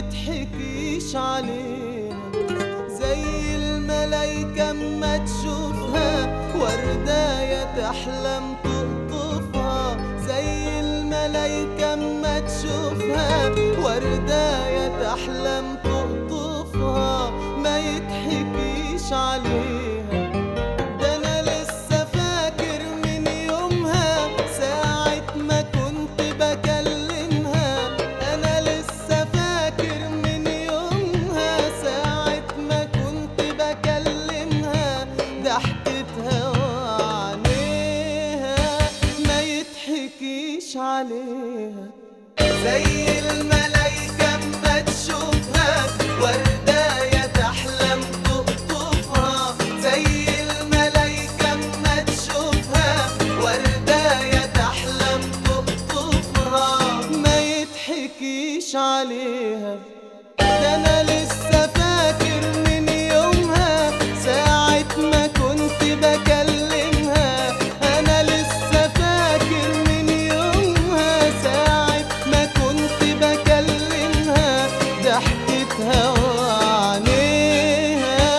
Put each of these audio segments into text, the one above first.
يتحكيش عليها. زي الملايكة اما تشوفها ورداية تحلم تقطفها. زي الملايكة اما تشوفها ورداية تحلم تقطفها. ما يتحكيش عليها. ده انا لسه فاكر من يومها ساعة ما كنت بكلمها. انا لسه فاكر من يومها ساعة ما كنت بكلمها. ضحكتها وعينيها ما يتحكيش عليها. زي الملايكة اما تشوفها ورداية تحلم تقطفها. زي الملايكة اما تشوفها ورداية تحلم تقطفها. ما يتحكيش عليها. ده انا لسه فاكر من يومها ساعة ما كنت بكلمها. انا لسه فاكر من يومها ساعة ما كنت بكلمها. ضحكتها وعينيها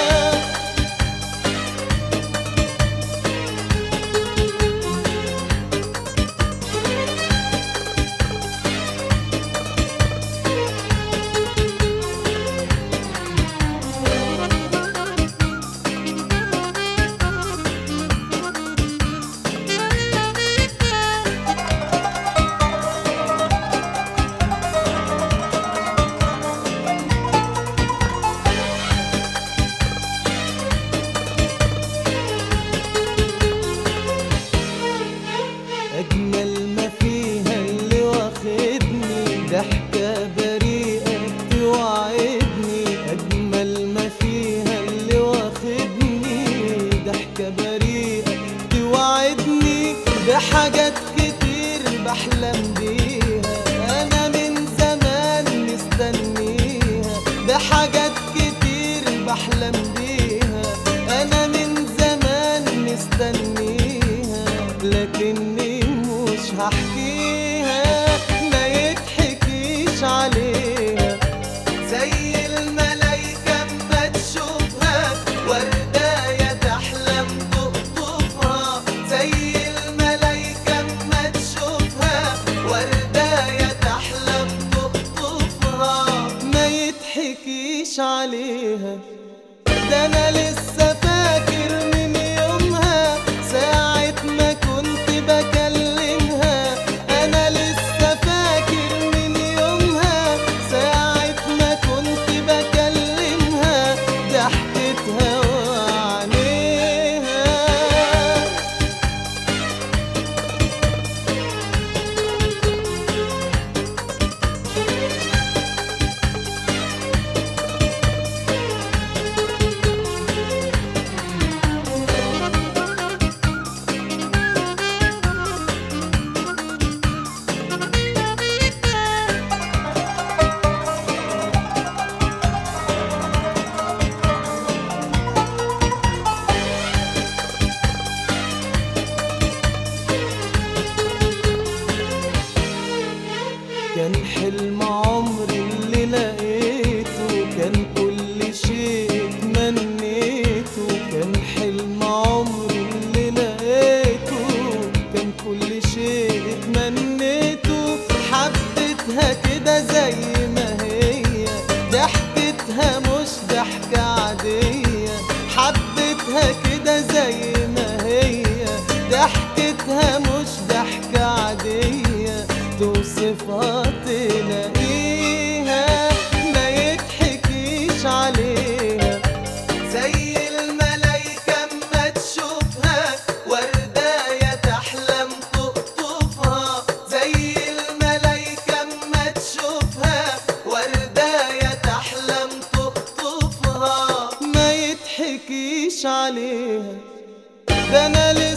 أجمل ما فيها اللي واخدني ضحكة بريئة توعدني. أجمل ما فيها اللي واخدني ضحكة بريئة توعدني. بحاجات كتير بحلم بيها أنا من زمان مستنيها. بحاجات كتير بحلم بيها أنا من زمان مستنيها. لكني مش هحكيها ما يتحكيش عليها. زي الملايكة اما تشوفها ورداية تحلم تقطفها. زي الملايكة اما تشوفها ورداية تحلم تقطفها. ما يتحكيش عليها. ده انا لسه فاكر من يومها ساعة ما كنت بكلمها. انا لسه فاكر من يومها ساعة ما كنت بكلمها. ضحكتها وعينيها كان حلم عمري اللي لقيته. كان كل شيء اتمنيته. كان حلم عمري اللي لقيته. كان كل شيء اتمنيته. حبيتها كده زي ما هي. ضحكتها مش ضحكة عادية. حبيتها كده زي ما هي. ضحكتها مش ضحكة عادية. توصفها تلاقيها ما يتحكيش عليها. زي الملايكة اما تشوفها ورداية تحلم تقطفها. زي الملايكة اما تشوفها ورداية تحلم تقطفها. ما يتحكيش عليها. ده انا